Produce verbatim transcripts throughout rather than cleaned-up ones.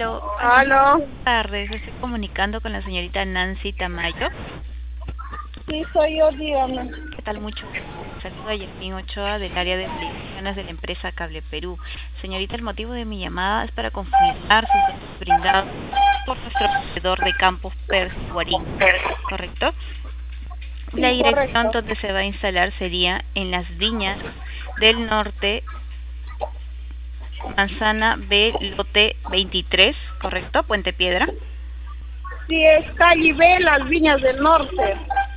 Aló, Aló. buenas tardes. Estoy comunicando con la señorita Nancy Tamayo. Sí, soy yo, dígame. ¿Qué tal? Mucho gusto. Saludo a Yasmin Ochoa del área de operaciones de la empresa Cable Perú. Señorita, el motivo de mi llamada es para confirmar sus datos brindados por nuestro proveedor de campos Persguarín, ¿correcto? La Sí, dirección correcto. donde se va a instalar sería en Las Viñas del Norte, Manzana B, lote veintitrés, ¿correcto? Puente Piedra. Sí, es calle B, Las Viñas del Norte.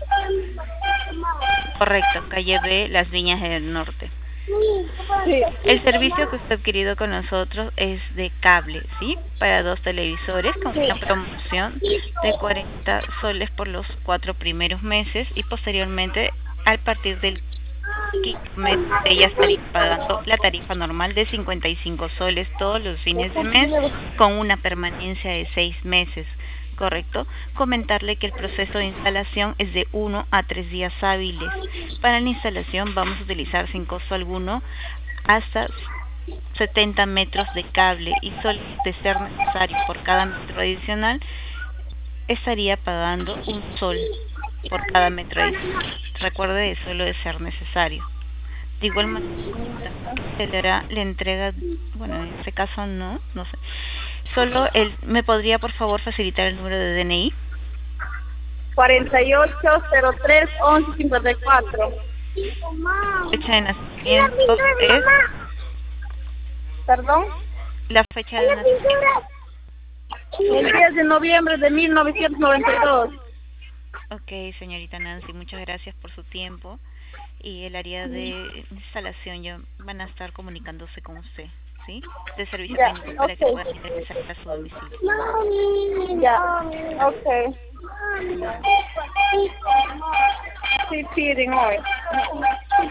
Correcto, calle B, Las Viñas del Norte. Sí. El servicio que usted ha adquirido con nosotros es de cable, ¿sí? Para dos televisores con Sí. una promoción de cuarenta soles por los cuatro primeros meses y posteriormente, al partir del quinto mes, ella estaría pagando la tarifa normal de cincuenta y cinco soles todos los fines de mes con una permanencia de seis meses. ¿Correcto? Comentarle que el proceso de instalación es de uno a tres días hábiles. Para la instalación vamos a utilizar sin costo alguno hasta setenta metros de cable y solo de ser necesario por cada metro adicional estaría pagando un sol por cada metro adicional. Recuerde, de solo de ser necesario. De igual manera, se le hará la entrega, bueno, en este caso no, no sé. Solo el, ¿me podría por favor facilitar el número de D N I? cuarenta y ocho cero tres once cincuenta y cuatro. Fecha de nacimiento es, ¿Perdón? la fecha de nacimiento, su El fecha. diez de noviembre de mil novecientos noventa y dos. Ok, señorita Nancy, muchas gracias por su tiempo. Y el área de instalación ya van a estar comunicándose con usted, ¿sí? De servicio Ya, técnico para que ok. pueda ingresar a su domicilio. Ya, ok. Sí, piden hoy.